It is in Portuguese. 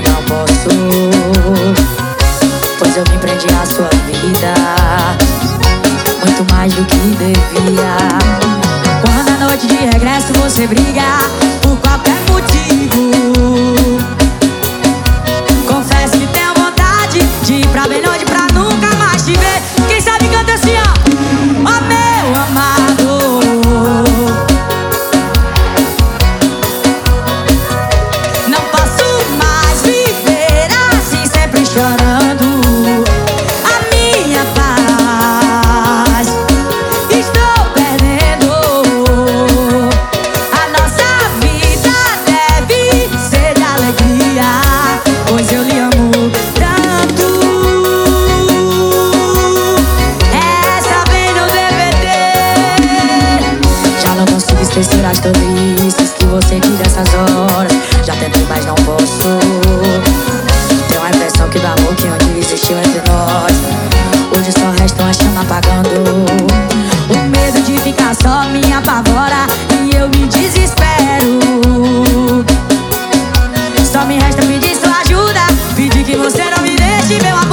não posso, pois eu me prendi à sua vida muito mais do que devia. Quando à noite de regresso você briga por qualquer motivo, confesso que tenho vontade de ir pra bem longe pra nunca mais te ver. Quem sabe canta assim, ó: ó meu amado, não posso mais viver assim, sempre chorando a minha paz. Estou perdendo. A nossa vida deve ser de alegria, pois eu lhe amo tanto. Essa vem no DVD. Já não consigo esquecer as tolices que você diz nessas horas. Já tentei, mas não posso. Tenho a impressão que do amor que onde existiu entre nós, hoje só resta uma chama apagando. O medo de ficar só me apavora e eu me desespero. Só me resta pedir sua ajuda, pedir que você não me deixe, meu amor.